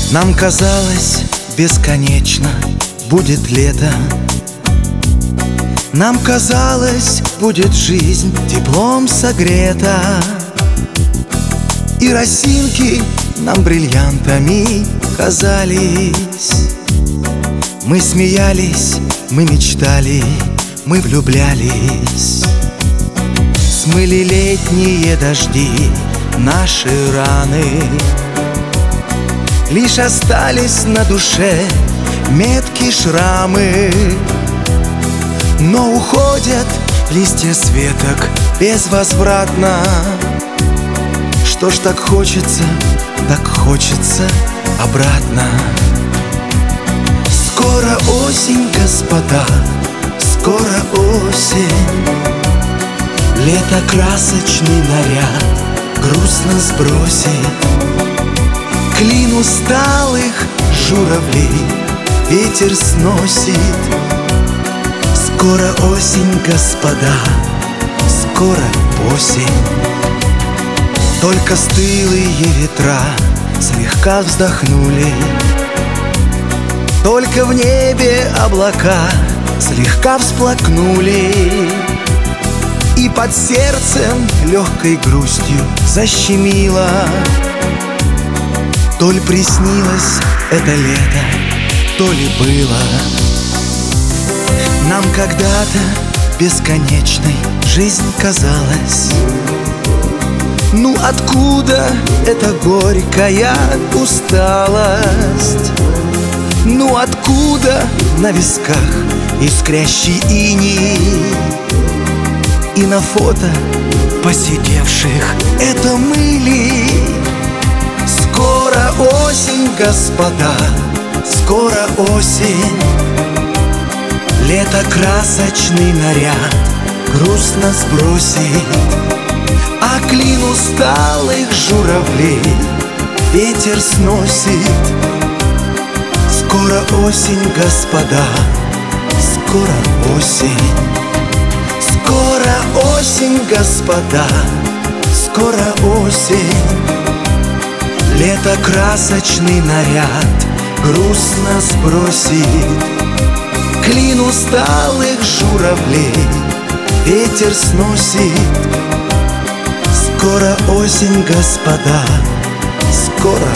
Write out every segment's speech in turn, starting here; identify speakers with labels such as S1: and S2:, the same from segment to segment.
S1: Нам казалось, бесконечно будет лето. Нам казалось, будет жизнь теплом согрета. И росинки нам бриллиантами казались. Мы смеялись, мы мечтали, мы влюблялись. Смыли летние дожди наши раны. Лишь остались на душе метки, шрамы. Но уходят листья с веток безвозвратно. Что ж так хочется обратно. Скоро осень, господа, скоро осень. Лето красочный наряд грустно сбросит. Клин усталых журавлей ветер сносит. Скоро осень, господа, скоро осень. Только стылые ветра слегка вздохнули. Только в небе облака слегка всплакнули. И под сердцем легкой грустью защемило. То ли приснилось это лето, то ли было. Нам когда-то бесконечной жизнь казалась. Ну откуда эта горькая усталость? Ну откуда на висках искрящий иней? И на фото посидевших это мы ли? Скоро осень, господа, скоро осень. Лето красочный наряд грустно сбросит. А клин усталых журавлей ветер сносит. Скоро осень, господа, скоро осень. Скоро осень, господа, скоро осень. Лето красочный наряд грустно сбросит. Клин усталых журавлей ветер сносит. Скоро осень, господа, скоро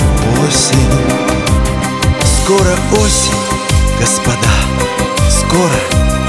S1: осень. Скоро осень, господа, скоро